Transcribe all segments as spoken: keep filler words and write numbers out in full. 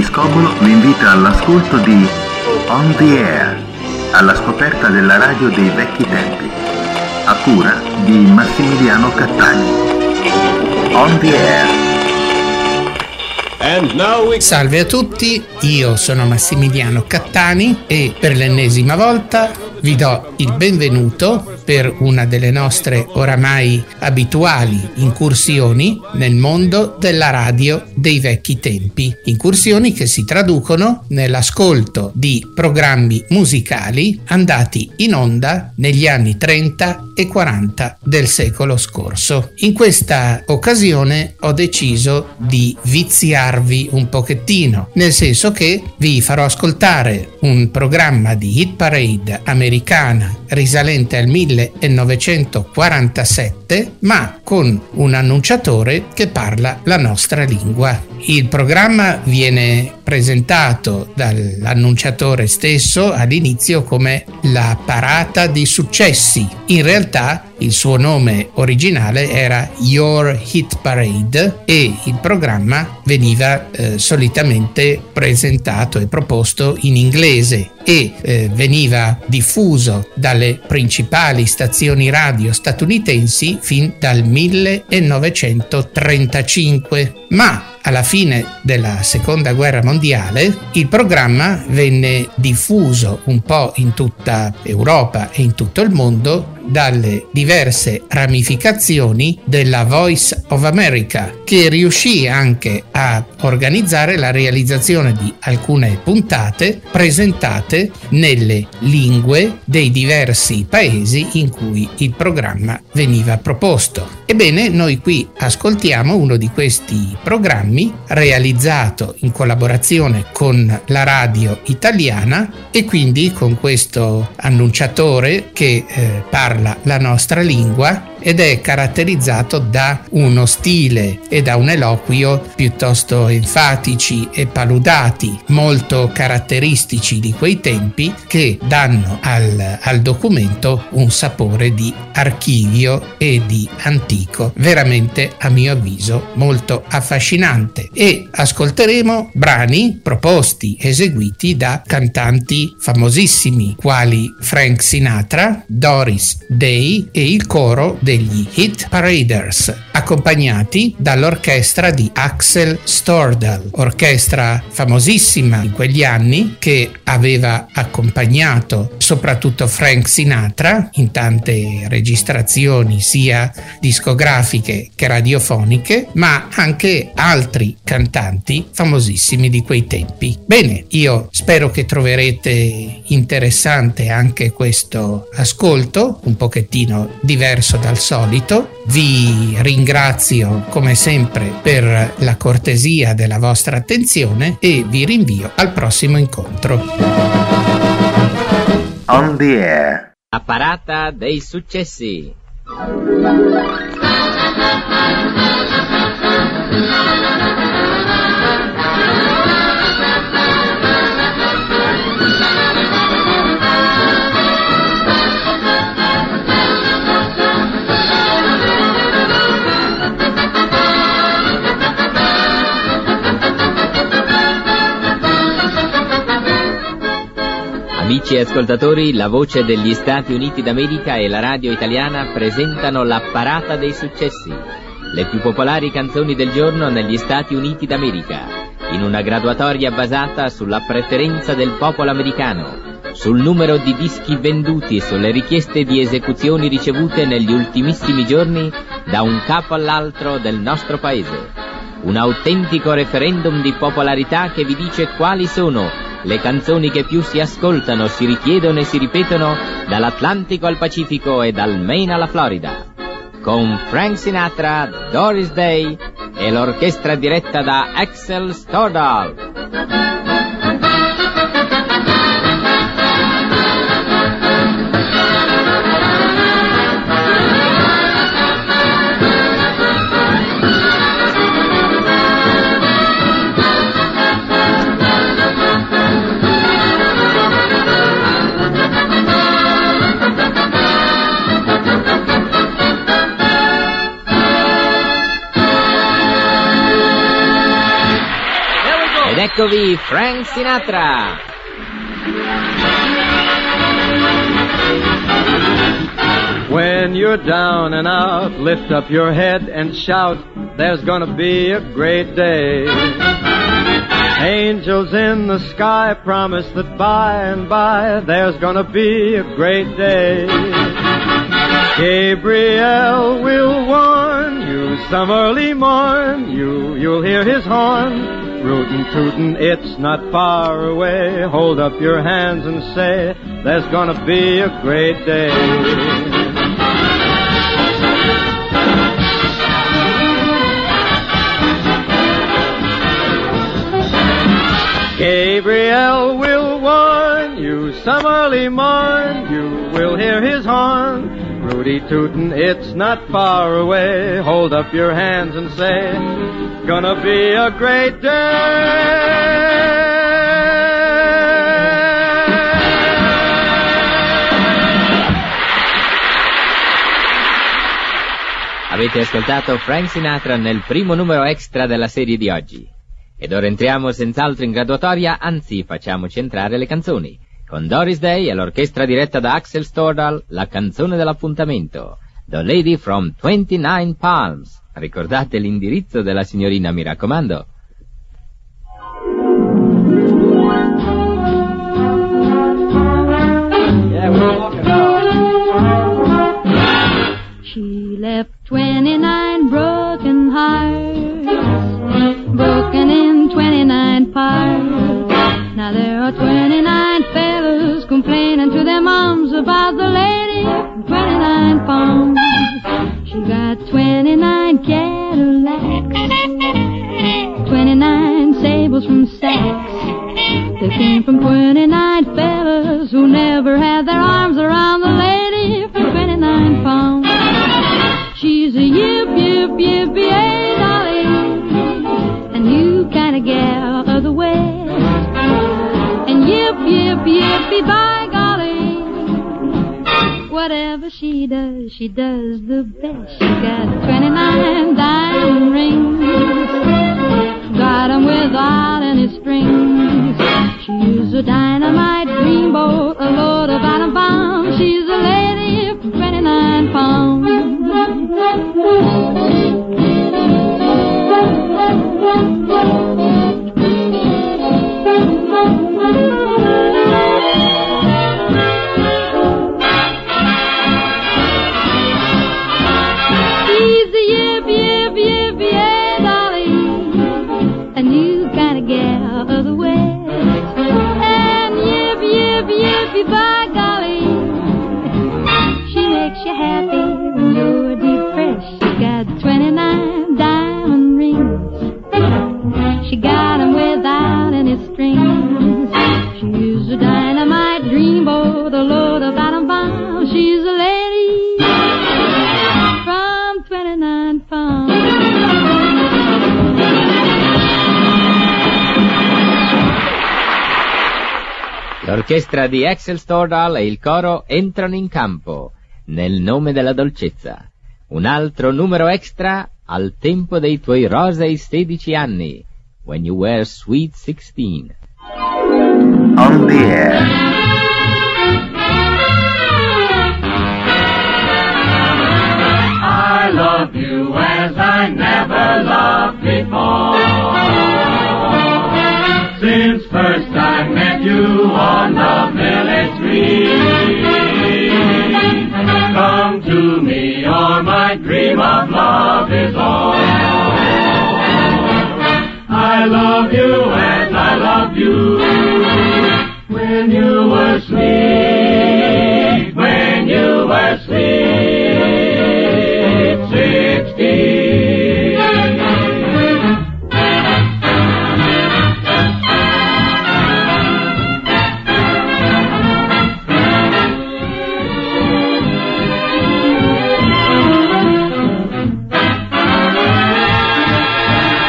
Scobolo vi invita all'ascolto di On the Air, alla scoperta della radio dei vecchi tempi, a cura di Massimiliano Cattani. On the Air. And now we... Salve a tutti, io sono Massimiliano Cattani e per l'ennesima volta vi do il benvenuto per una delle nostre oramai abituali incursioni nel mondo della radio dei vecchi tempi. Incursioni che si traducono nell'ascolto di programmi musicali andati in onda negli anni trenta e quaranta del secolo scorso. In questa occasione ho deciso di viziarvi un pochettino, nel senso che vi farò ascoltare un programma di hit parade americana risalente al millenovecentoquarantasette, ma con un annunciatore che parla la nostra lingua. Il programma viene presentato dall'annunciatore stesso all'inizio come la parata dei successi. In realtà il suo nome originale era Your Hit Parade e il programma veniva eh, solitamente presentato e proposto in inglese e eh, veniva diffuso dalle principali stazioni radio statunitensi fin dal millenovecentotrentacinque. Ma alla fine della seconda guerra mondiale il programma venne diffuso un po' in tutta Europa e in tutto il mondo dalle diverse ramificazioni della Voice of America, che riuscì anche a organizzare la realizzazione di alcune puntate presentate nelle lingue dei diversi paesi in cui il programma veniva proposto. Ebbene, noi qui ascoltiamo uno di questi programmi realizzato in collaborazione con la radio italiana e quindi con questo annunciatore che eh, parla la nostra lingua ed è caratterizzato da uno stile e da un eloquio piuttosto enfatici e paludati, molto caratteristici di quei tempi, che danno al, al documento un sapore di archivio e di antico, veramente a mio avviso molto affascinante. E ascolteremo brani proposti, eseguiti da cantanti famosissimi quali Frank Sinatra, Doris Day e il coro degli Hit Paraders, accompagnati dall'orchestra di Axel Stordahl, orchestra famosissima in quegli anni che aveva accompagnato soprattutto Frank Sinatra in tante registrazioni sia discografiche che radiofoniche, ma anche altri cantanti famosissimi di quei tempi. Bene, io spero che troverete interessante anche questo ascolto, un pochettino diverso dal solito. Vi ringrazio come sempre per la cortesia della vostra attenzione e vi rinvio al prossimo incontro. On the Air. La parata dei successi. Amici ascoltatori, la voce degli Stati Uniti d'America e la radio italiana presentano la parata dei successi, le più popolari canzoni del giorno negli Stati Uniti d'America, in una graduatoria basata sulla preferenza del popolo americano, sul numero di dischi venduti e sulle richieste di esecuzioni ricevute negli ultimissimi giorni da un capo all'altro del nostro paese. Un autentico referendum di popolarità che vi dice quali sono le canzoni che più si ascoltano, si richiedono e si ripetono dall'Atlantico al Pacifico e dal Maine alla Florida. Con Frank Sinatra, Doris Day e l'orchestra diretta da Axel Stordahl. Eccovi Frank Sinatra! When you're down and out, lift up your head and shout, there's gonna be a great day. Angels in the sky promise that by and by there's gonna be a great day. Gabriel will warn you some early morn, you, you'll hear his horn. Rootin' tootin', it's not far away. Hold up your hands and say, there's gonna be a great day. Gabriel will warn you some early morn, you will hear his horn. Rudy tootin', it's not far away. Hold up your hands and say, gonna be a great day. Avete ascoltato Frank Sinatra nel primo numero extra della serie di oggi. Ed ora entriamo senz'altro in graduatoria, anzi facciamoci entrare le canzoni. Con Doris Day e l'orchestra diretta da Axel Stordahl, la canzone dell'appuntamento, The Lady from twenty-nine Palms. Ricordate l'indirizzo della signorina, mi raccomando. Yeah, we're walking out. She left twenty-nine broken hearts, broken in twenty-nine parts. Now there are twenty-nine fellas complaining to their moms about the lady from twenty-nine Palms. She got twenty-nine Cadillacs, twenty-nine sables from Saks. They came from twenty-nine fellas who never had their arms around the lady from twenty-nine Palms. She's a yip, yip, yip, yay, dolly, a new kind of gal of the West. And yip, yip, yippee, by golly, whatever she does, she does the best. She got twenty-nine diamond rings, got 'em without any strings. She used a dynamite dreamboat, a load of atom bombs. She's a lady from twenty-nine Palms. She's a yip, yip, yip, yeah, dolly, a new kind of gal of the West. And yip, yip, yippee, by golly, she makes you happy when you're depressed. She got twenty-nine diamond rings, she got 'em without any strings. She used a dynamite dreamboat, a load of atom bombs. She's a lady from twenty-nine Palms. L'orchestra di Axel Stordahl e il coro entrano in campo, nel nome della dolcezza. Un altro numero extra, al tempo dei tuoi rosei sedici anni, when you were sweet sixteen. On the air. I love you as I never loved before. Since first I met you on the village green, come to me or my dream of love is all. I love you as I loved you when you were sweet, when you were sweet sixteen.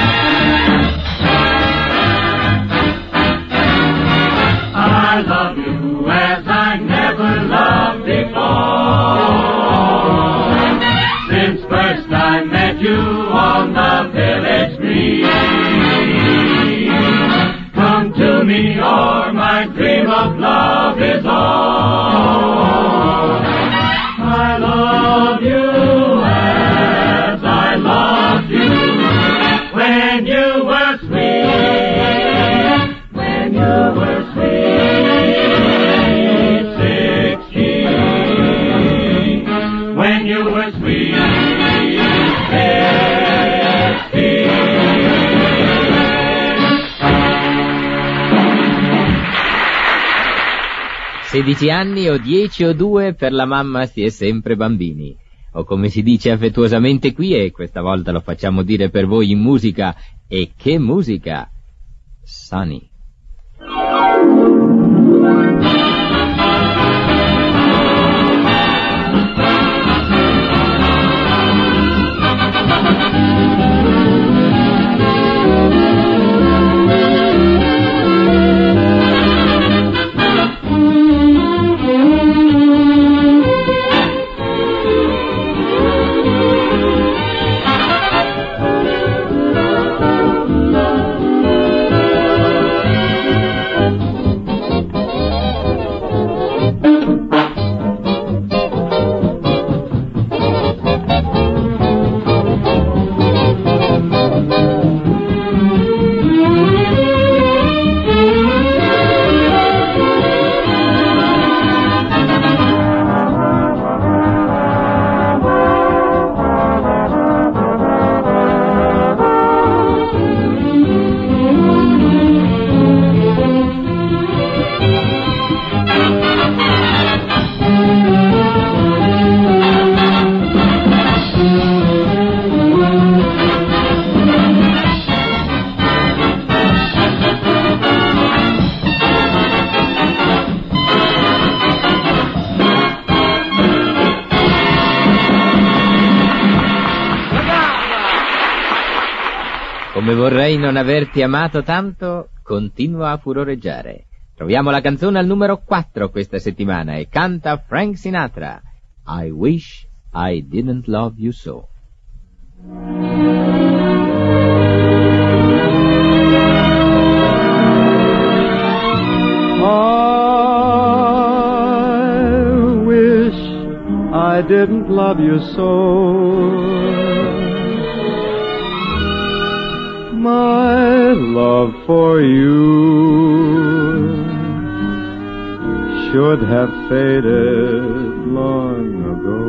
I love you me, or my dream of love is on. I love you as I loved you when you were sweet, when you were sweet, sixteen, when you were sweet, sedici anni o dieci o due, per la mamma si è sempre bambini. O come si dice affettuosamente qui, e questa volta lo facciamo dire per voi in musica, e che musica! Sunny. Come vorrei non averti amato tanto, continua a furoreggiare. Troviamo la canzone al numero quattro questa settimana e canta Frank Sinatra. I wish I didn't love you so. I wish I didn't love you so. My love for you should have faded long ago.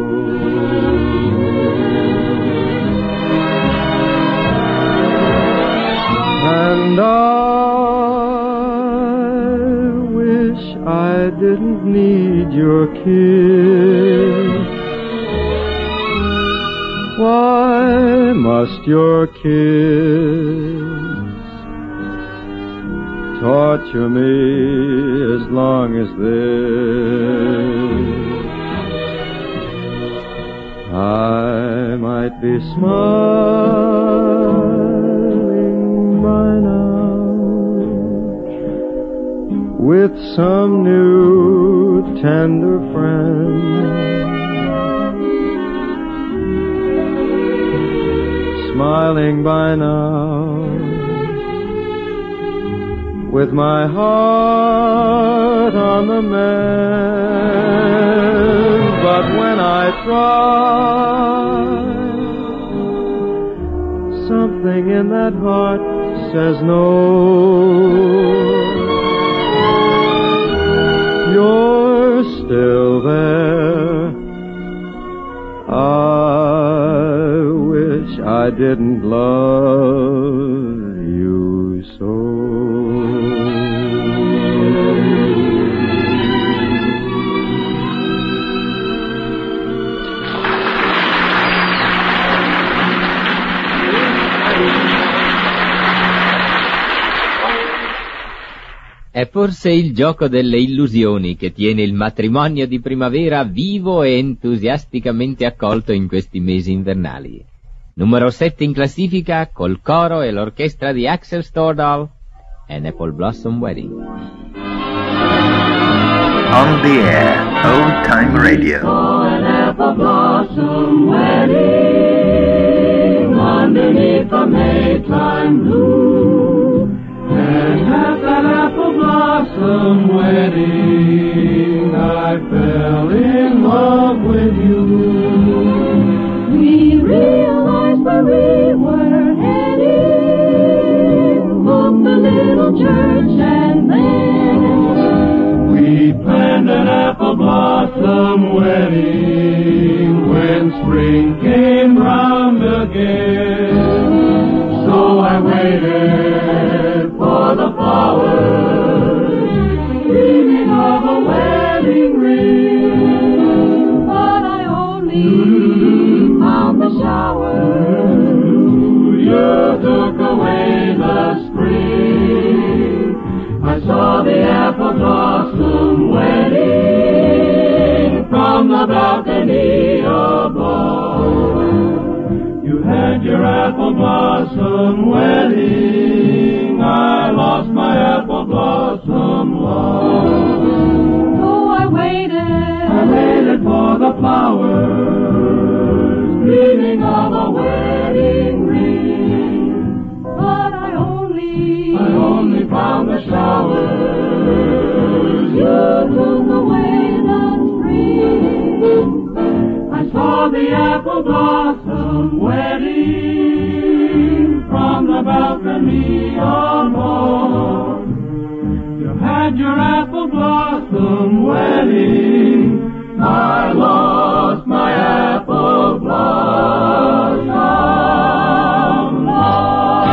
And I wish I didn't need your kiss. Why must your kiss torture me as long as this? I might be smiling by now with some new tender friend, smiling by now with my heart on the mend. But when I try, something in that heart says no. You're still there. I wish I didn't love you so. È forse il gioco delle illusioni che tiene il matrimonio di primavera vivo e entusiasticamente accolto in questi mesi invernali. Numero sette in classifica, col coro e l'orchestra di Axel Stordahl, An Apple Blossom Wedding. On the air, Old Time Radio. Oh, an apple blossom wedding underneath the Maytime blue, and half that apple where we were heading, both the little church and then we planned an apple blossom wedding when spring came round again. So I waited for the flowers, dreaming of a wedding ring, but I only found the showers. You took away the spring. I saw the apple blossom wedding from the balcony above. You had your apple blossom wedding. I lost my apple blossom love. So I waited. I waited for the flowers, dreaming of a wedding ring, But I only, I only found the showers. you took away the spring. I saw the apple blossom wedding from the balcony above. You had your apple blossom wedding. I lost my apple blossom love.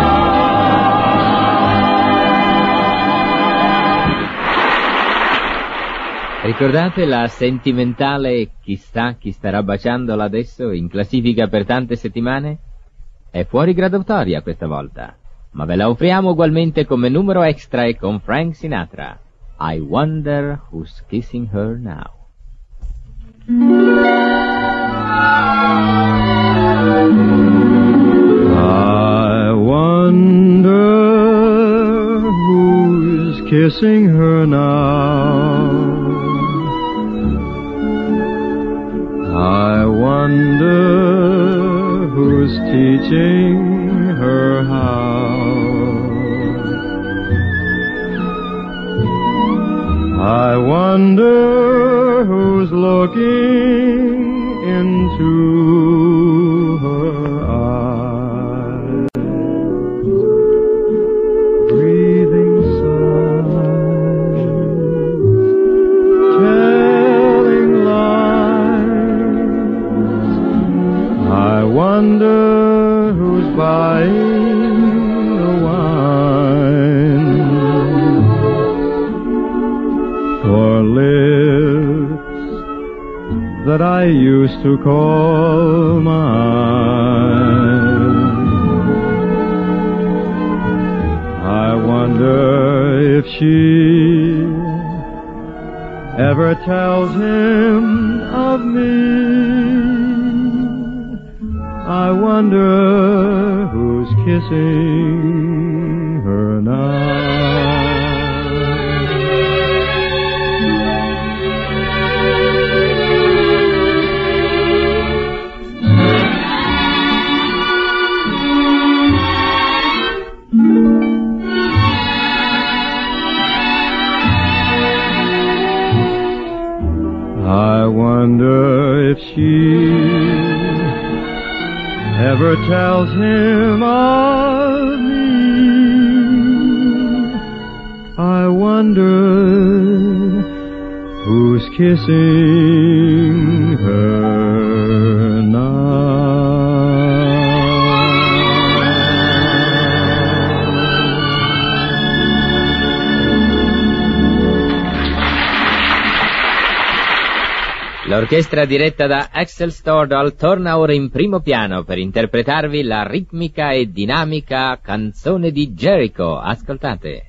Ricordate la sentimentale Chissà chi starà baciandola adesso in classifica per tante settimane? È fuori graduatoria questa volta, ma ve la offriamo ugualmente come numero extra e con Frank Sinatra. I wonder who's kissing her now. I wonder who's kissing her now. I wonder who's teaching her how. I wonder who's looking into her eyes, breathing sighs, telling lies. I wonder who's buying the wine for lips that I used to call mine. I wonder if she ever tells him of me. I wonder who's kissing her now. I wonder if she ever tells him of me. I wonder who's kissing her now. L'orchestra diretta da Axel Stordahl torna ora in primo piano per interpretarvi la ritmica e dinamica canzone di Jericho. Ascoltate.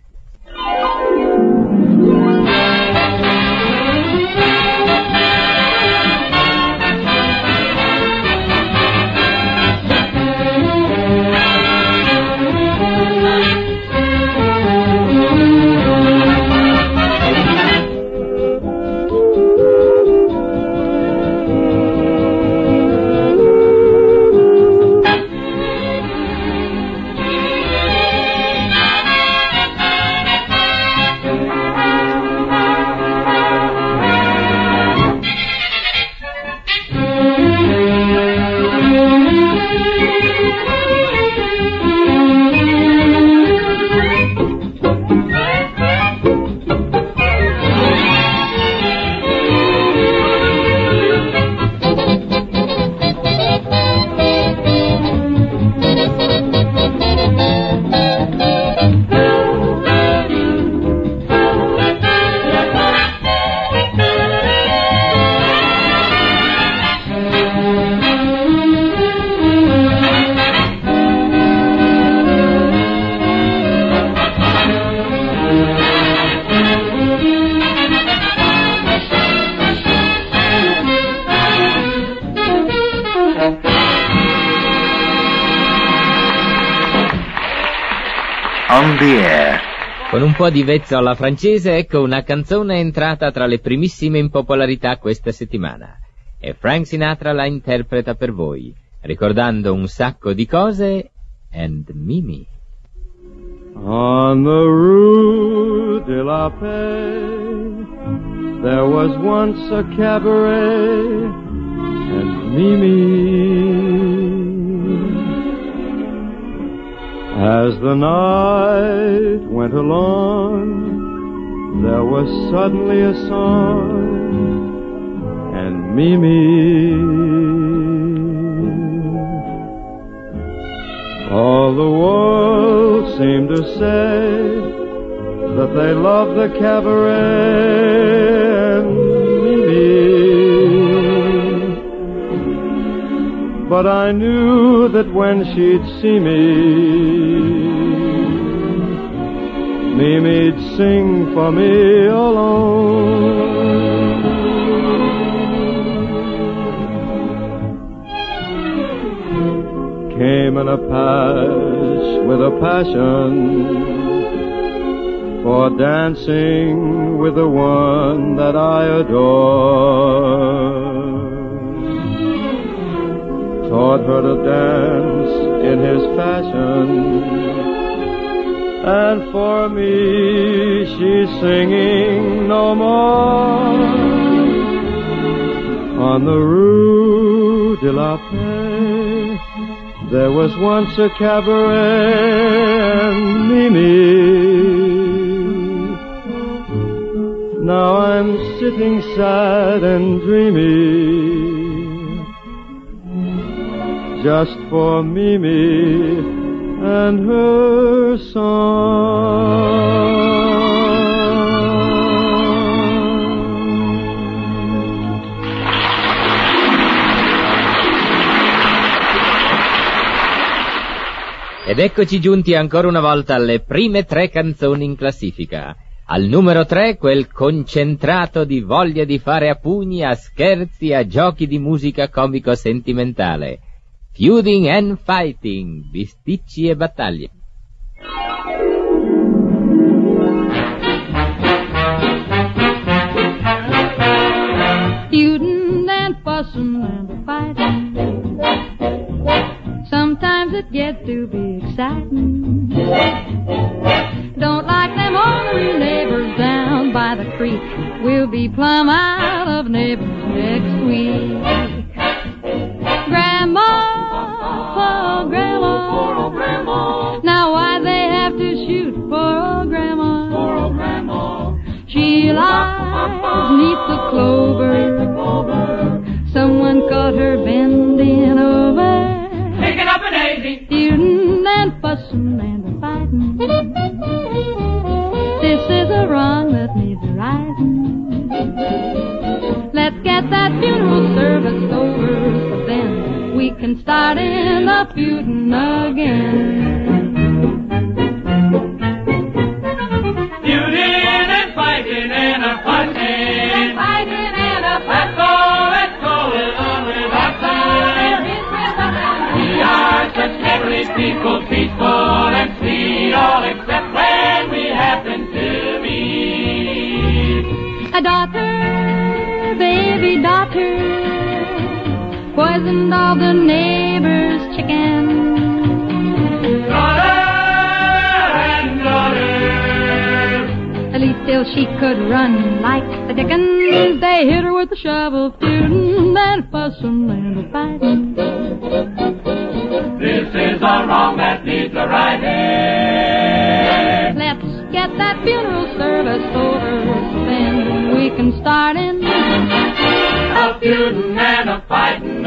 On the Air. Con un po' di vezzo alla francese, ecco una canzone entrata tra le primissime in popolarità questa settimana. E Frank Sinatra la interpreta per voi, ricordando un sacco di cose and Mimi. On the Rue de la Paix, there was once a cabaret, and Mimi. As the night went along, there was suddenly a song, and Mimi. All the world seemed to say that they loved the cabaret and Mimi. But I knew that when she'd see me, Mimi'd sing for me alone. Came in a patch with a passion for dancing with the one that I adore. Taught her to dance in his fashion, and for me she's singing no more. On the Rue de la Paix, there was once a cabaret and Mimi. Now I'm sitting sad and dreamy, just for Mimi and her song. Ed eccoci giunti ancora una volta alle prime tre canzoni in classifica. Al numero tre quel concentrato di voglia di fare a pugni, a scherzi, a giochi di musica comico-sentimentale. Feuding and Fighting, bisticci e battaglie. Feuding and fussing and fighting, sometimes it gets to be exciting. Don't like them ornery neighbors down by the creek. We'll be plumb out of neighbors next week. Grandma, poor grandma, poor old grandma. Now why they have to shoot poor old grandma? Poor old grandma. She lies neath the clover. Someone caught her bending over. Picking up a daisy, Feuding and fussing and fighting. This is a wrong that needs righting. Let's get that funeral service over, but then we can start in a feuding again. feuding and fighting and a fighting, fighting and a fighting. Let's go, let's go, with on with our side. We are such neighborly people, peaceful and sweet, all except when we happen to meet A daughter, baby daughter, poisoned all the neighbors' chickens. daughter and daughter. At least till she could run like the dickens. They hit her with a shovel, feuding and fussing and fighting. This is a wrong that needs a righting. Let's get that funeral service over, then we can start in A feuding and a fighting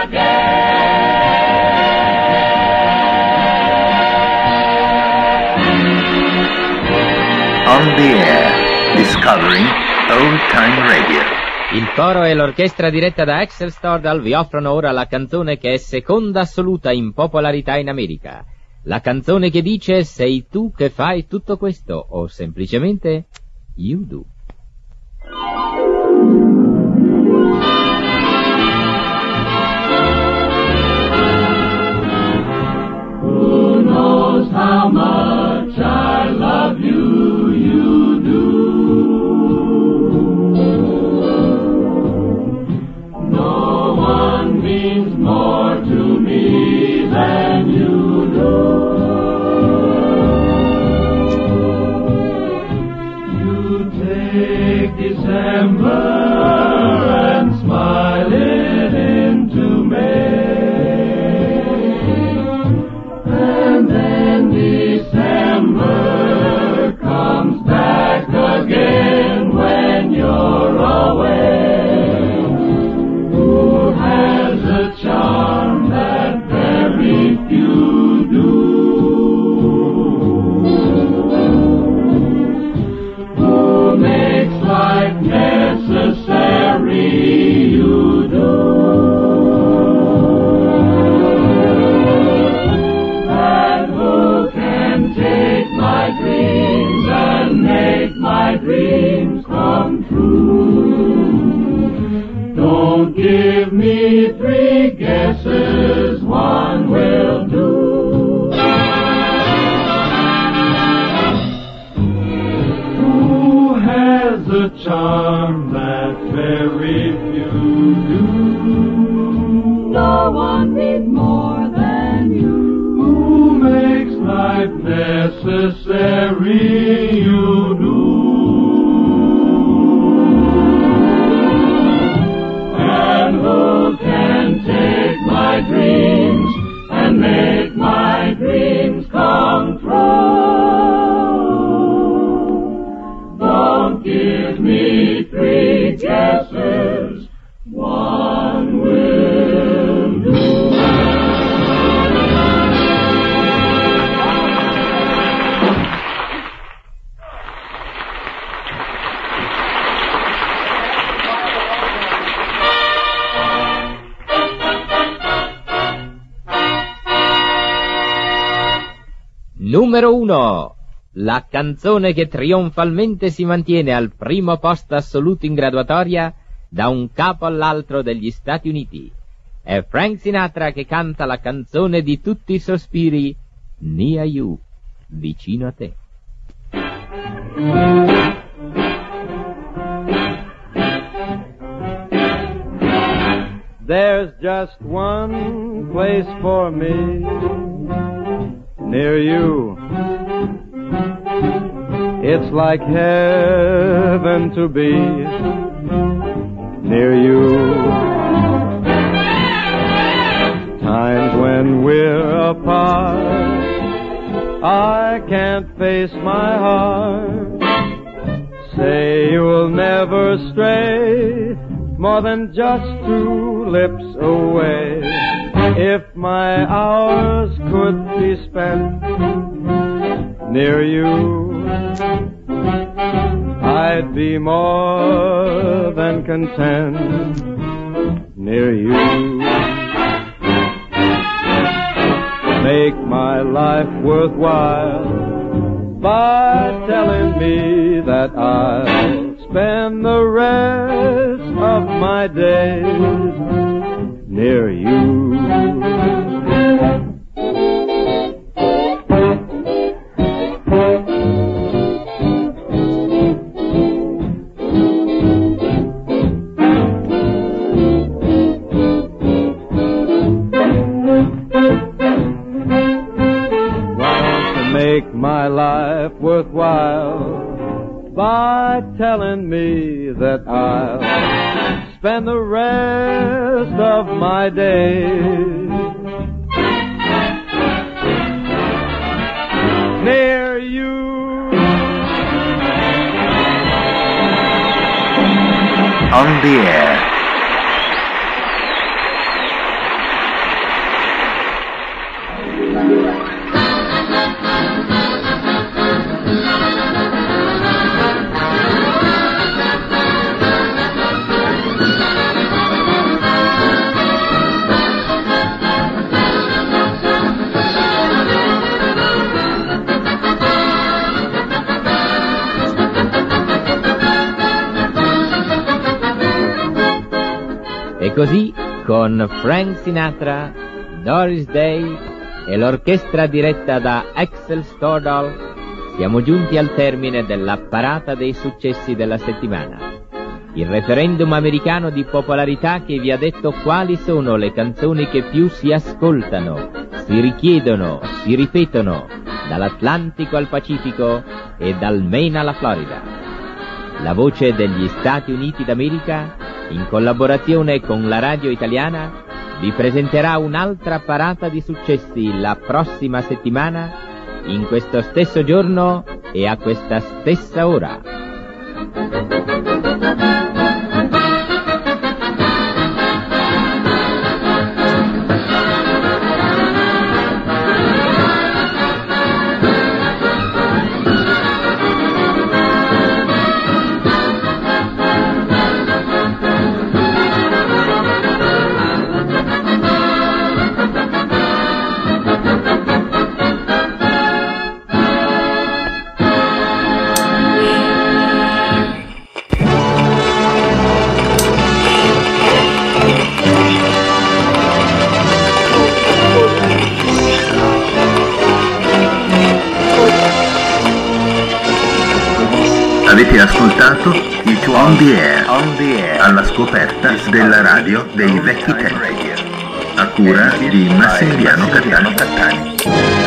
again. On the Air, discovering old time radio. Il coro e l'orchestra diretta da Axel Stordal vi offrono ora la canzone che è seconda assoluta in popolarità in America. La canzone che dice sei tu che fai tutto questo o semplicemente You Do. Who knows how much I than you do. You take December and smile it into May, and then December comes back again when you're away. Who has a charm that very few do? Who makes life necessary? You do. And who can take my dreams and make my dreams come true? Don't give me three guesses, one will do. Who has a charm that very few do? No one needs more than you. Who makes life necessary? You do. And who can take my dreams and make my dreams come true? Don't give me three guesses, one will do. Numero uno. La canzone che trionfalmente si mantiene al primo posto assoluto in graduatoria da un capo all'altro degli Stati Uniti. È Frank Sinatra che canta la canzone di tutti i sospiri, Near You, vicino a te. There's just one place for me, near you. It's like heaven to be near you. Times when we're apart, I can't face my heart. Say you'll never stray more than just two lips away. If my hours could be spent near you, I'd be more than content near you. Make my life worthwhile by telling me that I'll spend the rest of my days near you. Make my life worthwhile by telling me that I'll spend the rest of my days near you. On the Air. E così, con Frank Sinatra, Doris Day e l'orchestra diretta da Axel Stordahl, siamo giunti al termine della parata dei successi della settimana. Il referendum americano di popolarità che vi ha detto quali sono le canzoni che più si ascoltano, si richiedono, si ripetono dall'Atlantico al Pacifico e dal Maine alla Florida. La voce degli Stati Uniti d'America, in collaborazione con la radio italiana, vi presenterà un'altra parata di successi la prossima settimana, in questo stesso giorno e a questa stessa ora. Avete ascoltato il On the Air, On the Air, alla scoperta della radio dei vecchi tempi, a cura di Massimiliano Cattani.